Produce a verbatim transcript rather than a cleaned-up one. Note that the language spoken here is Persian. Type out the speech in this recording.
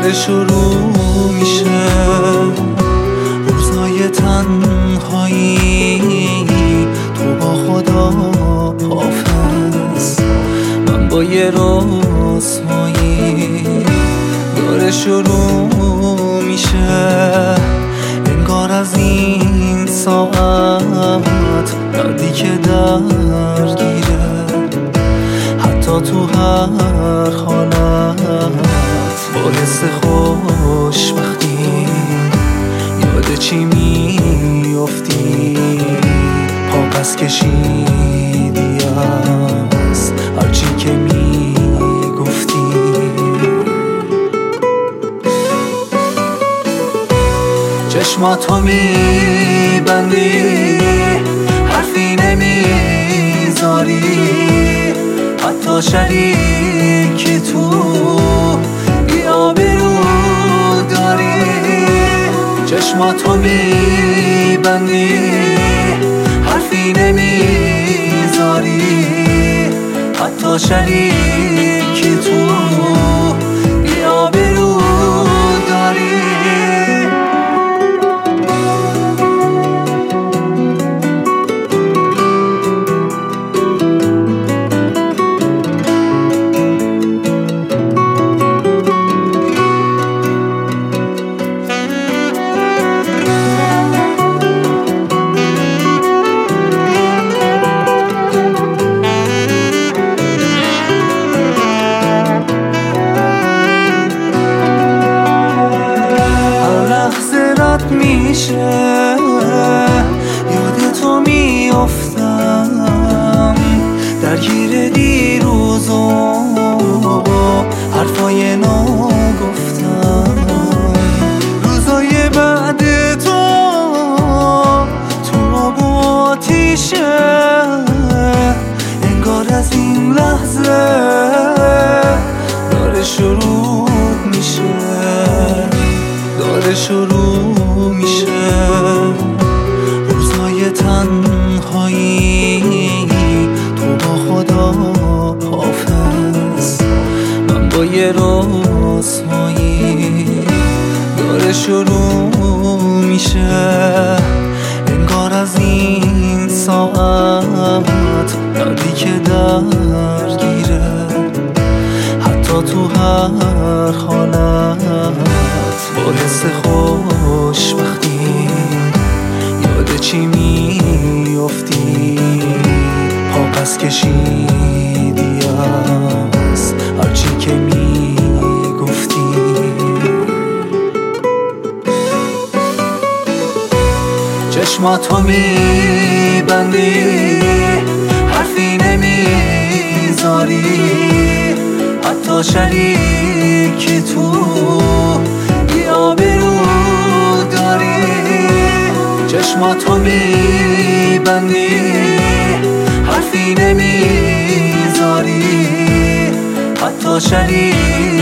داره شروع میشه روزای تنهایی، تو با خدا حافظ، من با یه رسوایی. داره شروع میشه انگار از این ساعت دردی که درگیره، حتی تو هر حالت باعث خوشبختی. یاد چی میافتی پا پس کشیدی از هرچی که میگفتی. چشماتو میبندی، حرفی نمیذاری، حتی شریکی تو بی‌آبرو داری. چشماتو میبندی، حرفی نمیذاری، حتی شریکی تو بی‌آبرو داری. میشه یاد تو میافتم، درگیر دیروز و حرفای نو گفتم. روزای بعد تو تو آب و آتیشه، انگار از این لحظه داره شروع میشه، داره شروع میشه روزای تنهایی، تو با خدا حافظ، من با یه رسوایی. داره شروع میشه انگار از این ساعت دردی که درگیره، حتی تو هر حالت باعث خوشبختی. یاد چی میافتی پا پس کشیدی از هرچی که میگفتی. چشماتو میبندی، حرفی نمیذاری، حتی شریکی تو بی‌آبرو داری. چشماتو میبندی، حرفی نمیذاری، حتی شریکی